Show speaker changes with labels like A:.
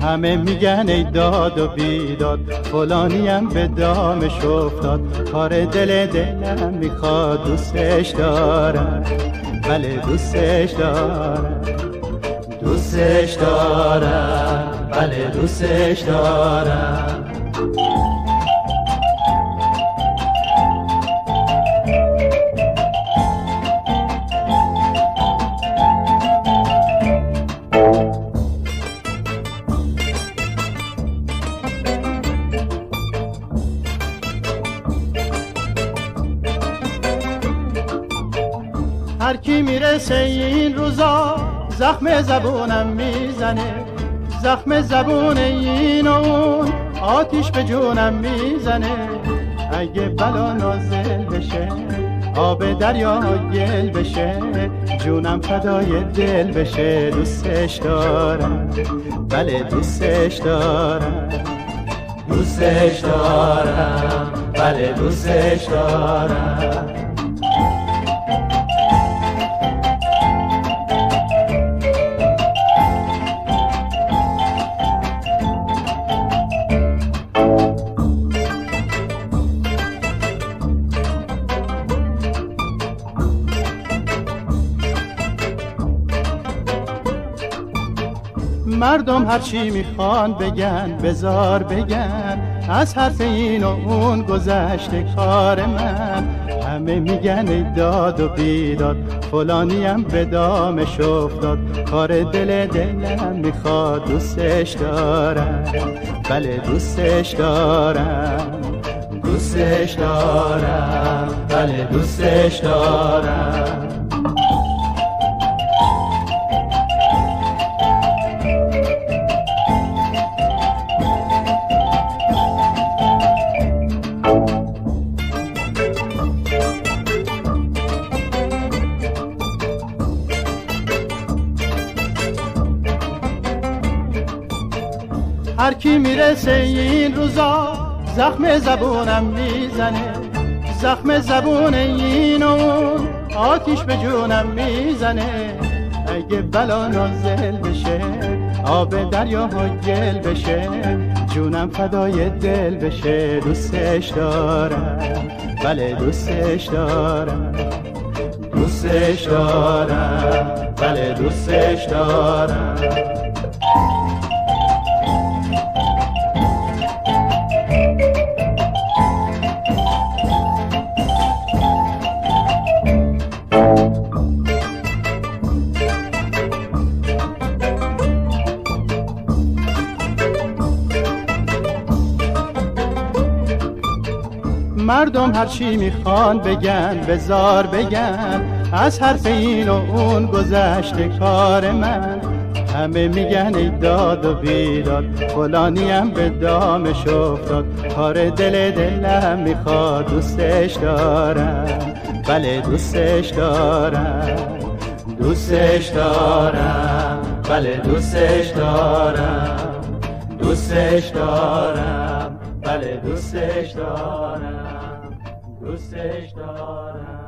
A: همه میگن ای داد و بیداد، فلانیم به دامش افتاد. کار دلم میخواد، دوستش دارم، بله دوستش دارم، دوستش دارم، بله دوستش دارم. هر کی میرسه این روزا زخم زبونم میزنه، زخم زبون این و اون آتیش به جونم میزنه. اگه بلا نازل بشه آب دریا گل بشه، جونم فدای دل بشه. دوستش دارم، بله دوستش دارم، دوستش دارم، بله دوستش دارم. مردم هرچی میخوان بگن بزار بگن، از حرف این و اون گذشته کار من. همه میگن ای داد و بیداد، فلانیم به دامش افتاد. کار دلم میخواد، دوستش دارم، بله دوستش دارم، دوستش دارم، بله دوستش دارم. هر کی میرسه این روزا زخم زبونم میزنه، زخم زبون این و اون آتیش به جونم میزنه. اگه بلا نازل بشه آب دریا گل بشه، جونم فدای دل بشه. دوستش دارم، بله دوستش دارم، دوستش دارم، بله دوستش دارم. مردم هرچی میخوان بگن بزار بگن، از حرف این و اون گذشته کار من. همه میگن ای داد و بیداد، فلانیم به دامش افتاد. کار دلم میخواد، دوستش دارم، بله دوستش دارم، دوستش دارم، بله دوستش دارم، دوستش دارم، بله دوستش دارم، دوستش دارم.